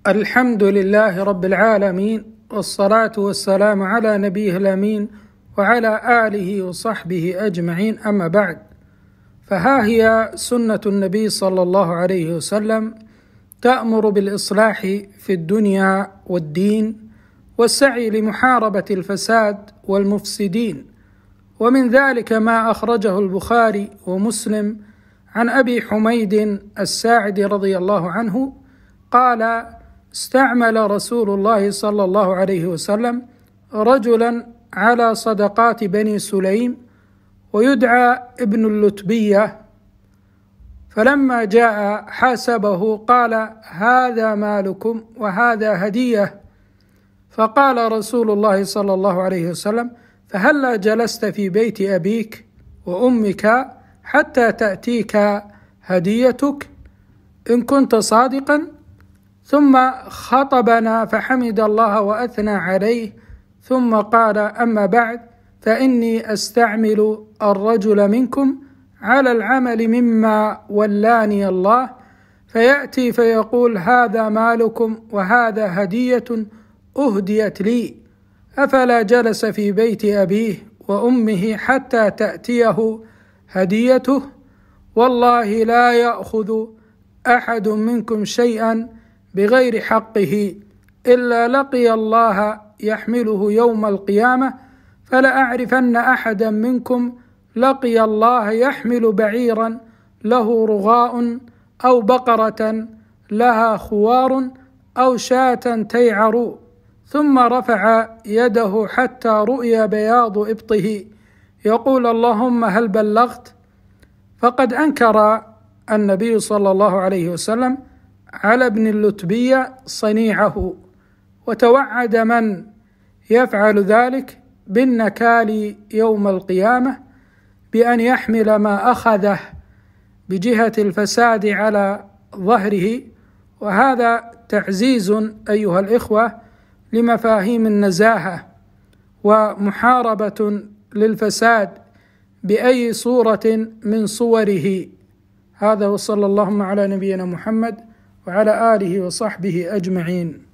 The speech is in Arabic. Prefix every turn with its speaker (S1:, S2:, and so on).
S1: الحمد لله رب العالمين، والصلاة والسلام على نبيه الأمين وعلى آله وصحبه أجمعين، أما بعد، فها هي سنة النبي صلى الله عليه وسلم تأمر بالإصلاح في الدنيا والدين والسعي لمحاربة الفساد والمفسدين. ومن ذلك ما أخرجه البخاري ومسلم عن أبي حميد الساعدي رضي الله عنه قال: استعمل رسول الله صلى الله عليه وسلم رجلا على صدقات بني سليم ويدعى ابن اللتبية، فلما جاء حاسبه قال: هذا مالكم وهذا هدية. فقال رسول الله صلى الله عليه وسلم: فهلا جلست في بيت أبيك وأمك حتى تأتيك هديتك إن كنت صادقا؟ ثم خطبنا فحمد الله وأثنى عليه، ثم قال: أما بعد، فإني أستعمل الرجل منكم على العمل مما ولاني الله، فيأتي فيقول: هذا مالكم وهذا هدية أهديت لي، أفلا جلس في بيت أبيه وأمه حتى تأتيه هديته؟ والله لا يأخذ أحد منكم شيئا بغير حقه إلا لقي الله يحمله يوم القيامة، فلأعرفن أحدا منكم لقي الله يحمل بعيرا له رغاء أو بقرة لها خوار أو شاة تيعر، ثم رفع يده حتى رؤي بياض إبطه يقول: اللهم هل بلغت؟ فقد أنكر النبي صلى الله عليه وسلم على ابن اللتبية صنيعه، وتوعد من يفعل ذلك بالنكال يوم القيامة بأن يحمل ما أخذه بجهة الفساد على ظهره. وهذا تعزيز أيها الإخوة لمفاهيم النزاهة ومحاربة للفساد بأي صورة من صوره. هذا، وصلى اللهم على نبينا محمد وعلى آله وصحبه أجمعين.